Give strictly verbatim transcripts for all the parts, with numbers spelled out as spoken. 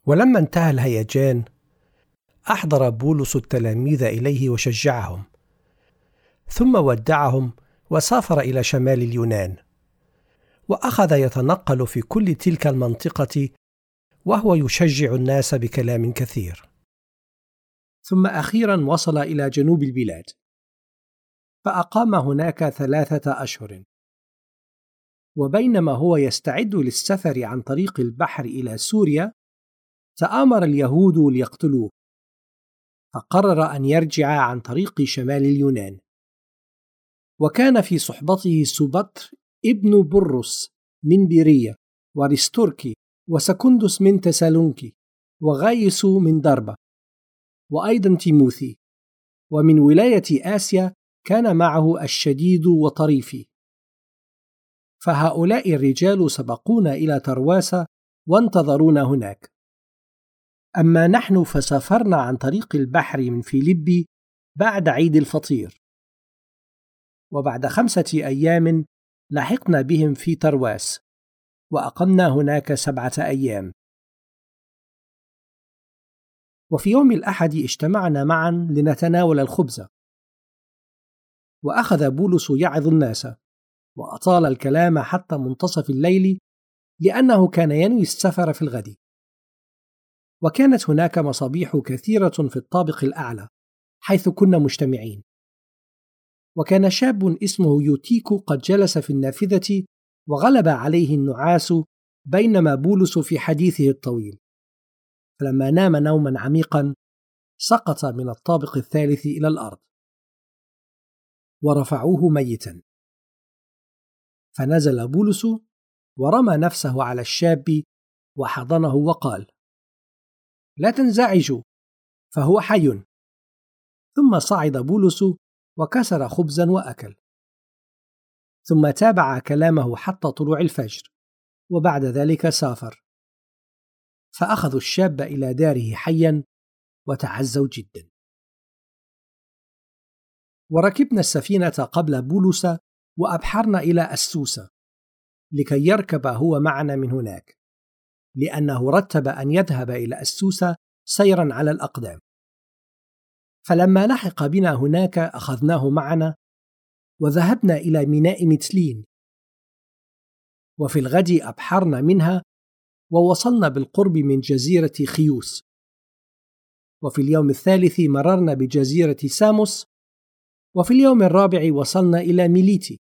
ولما انتهى الهيجان أحضر بولس التلاميذ إليه وشجعهم، ثم ودعهم وسافر إلى شمال اليونان، وأخذ يتنقل في كل تلك المنطقة وهو يشجع الناس بكلام كثير. ثم أخيرا وصل إلى جنوب البلاد، فأقام هناك ثلاثة أشهر. وبينما هو يستعد للسفر عن طريق البحر إلى سوريا، تآمر اليهود ليقتلوه، فقرر أن يرجع عن طريق شمال اليونان. وكان في صحبته سوبتر ابن برص من بيرية، وارستوركي، وسكندس من تسالونكي، وغايس من دربة، وأيضا تيموثي. ومن ولاية آسيا كان معه الشديد وطريفي. فهؤلاء الرجال سبقونا إلى ترواسا وانتظرونا هناك. أما نحن فسافرنا عن طريق البحر من فيليبي بعد عيد الفطير، وبعد خمسة أيام لحقنا بهم في ترواس، وأقمنا هناك سبعة أيام. وفي يوم الأحد اجتمعنا معا لنتناول الخبز، وأخذ بولس يعظ الناس، وأطال الكلام حتى منتصف الليل، لأنه كان ينوي السفر في الغد. وكانت هناك مصابيح كثيرة في الطابق الأعلى حيث كنا مجتمعين. وكان شاب اسمه يوتيكو قد جلس في النافذة، وغلب عليه النعاس بينما بولس في حديثه الطويل، فلما نام نوما عميقا سقط من الطابق الثالث إلى الأرض، ورفعوه ميتا. فنزل بولس ورمى نفسه على الشاب وحضنه وقال: لا تنزعجوا، فهو حي. ثم صعد بولس وكسر خبزا وأكل، ثم تابع كلامه حتى طلوع الفجر، وبعد ذلك سافر. فأخذوا الشاب إلى داره حيا وتعزوا جدا. وركبنا السفينة قبل بولس وأبحرنا إلى أسوسة لكي يركب هو معنا من هناك، لأنه رتب أن يذهب إلى أسوسة سيرا على الأقدام. فلما لحق بنا هناك أخذناه معنا وذهبنا إلى ميناء متلين، وفي الغد أبحرنا منها ووصلنا بالقرب من جزيرة خيوس. وفي اليوم الثالث مررنا بجزيرة ساموس، وفي اليوم الرابع وصلنا إلى ميليتي.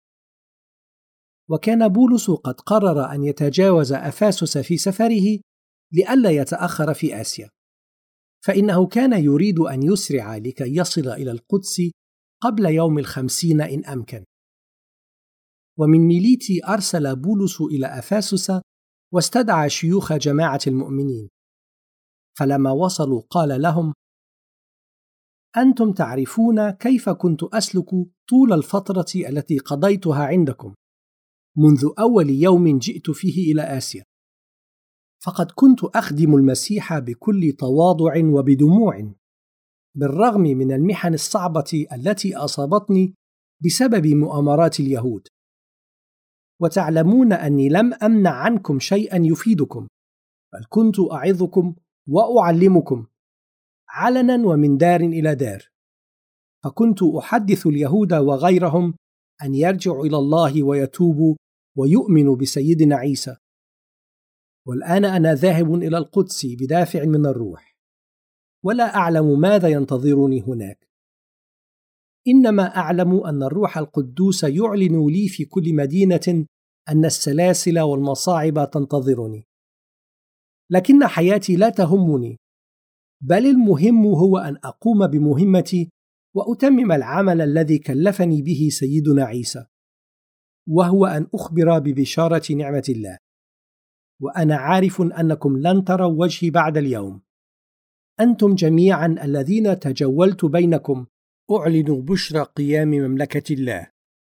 وكان بولس قد قرر أن يتجاوز أفاسس في سفره لئلا يتأخر في آسيا، فإنه كان يريد أن يسرع لكي يصل إلى القدس قبل يوم الخمسين إن أمكن. ومن ميليتي أرسل بولس إلى أفاسس واستدعى شيوخ جماعة المؤمنين، فلما وصلوا قال لهم: أنتم تعرفون كيف كنت أسلك طول الفترة التي قضيتها عندكم منذ أول يوم جئت فيه إلى آسيا، فقد كنت أخدم المسيح بكل تواضع وبدموع، بالرغم من المحن الصعبة التي أصابتني بسبب مؤامرات اليهود. وتعلمون أني لم أمنع عنكم شيئا يفيدكم، بل كنت أعظكم وأعلمكم علنا ومن دار إلى دار، فكنت أحدث اليهود وغيرهم أن يرجعوا إلى الله ويتوبوا ويؤمنوا بسيدنا عيسى. والآن أنا ذاهب إلى القدس بدافع من الروح، ولا أعلم ماذا ينتظرني هناك، إنما أعلم أن الروح القدوس يعلن لي في كل مدينة أن السلاسل والمصاعب تنتظرني. لكن حياتي لا تهمني، بل المهم هو أن أقوم بمهمتي وأتمم العمل الذي كلفني به سيدنا عيسى، وهو أن أخبر ببشارة نعمة الله. وأنا عارف أنكم لن تروا وجهي بعد اليوم. أنتم جميعا الذين تجولت بينكم أعلن بشرى قيام مملكة الله.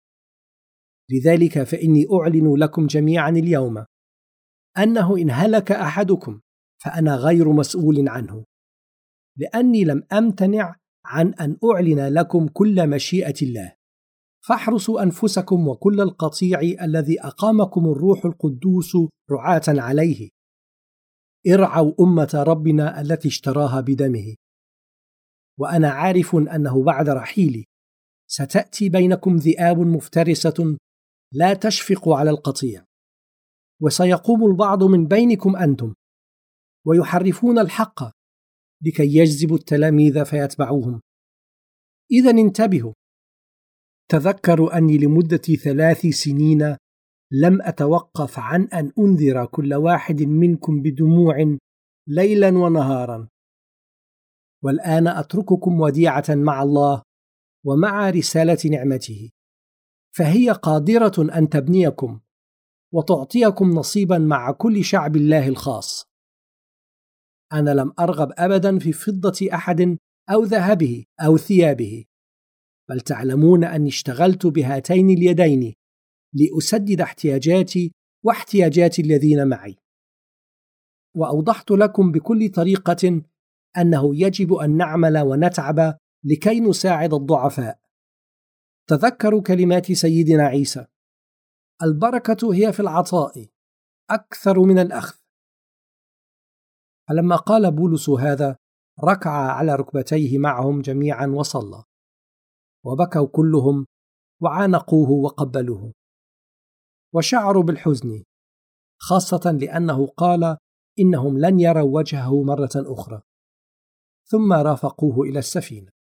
لذلك فإني أعلن لكم جميعا اليوم أنه إن هلك أحدكم فأنا غير مسؤول عنه، لأني لم أمتنع عن أن أعلن لكم كل مشيئة الله. فاحرسوا أنفسكم وكل القطيع الذي أقامكم الروح القدوس رعاة عليه. ارعوا أمة ربنا التي اشتراها بدمه. وأنا عارف أنه بعد رحيلي ستأتي بينكم ذئاب مفترسة لا تشفق على القطيع، وسيقوم البعض من بينكم أنتم ويحرفون الحق لكي يجذبوا التلاميذ فيتبعوهم. إذا انتبهوا، تذكروا أني لمدة ثلاث سنين لم أتوقف عن أن أنذر كل واحد منكم بدموع ليلا ونهارا. والآن أترككم وديعة مع الله ومع رسالة نعمته، فهي قادرة أن تبنيكم وتعطيكم نصيبا مع كل شعب الله الخاص. أنا لم أرغب أبدا في فضة أحد أو ذهبه أو ثيابه، بل تعلمون أني اشتغلت بهاتين اليدين لأسدد احتياجاتي واحتياجات الذين معي. وأوضحت لكم بكل طريقة أنه يجب أن نعمل ونتعب لكي نساعد الضعفاء. تذكروا كلمات سيدنا عيسى: البركة هي في العطاء أكثر من الأخذ. فلما قال بولس هذا ركع على ركبتيه معهم جميعا وصلى، وبكوا كلهم وعانقوه وقبلوه، وشعروا بالحزن، خاصة لأنه قال إنهم لن يروا وجهه مرة أخرى. ثم رافقوه إلى السفينة.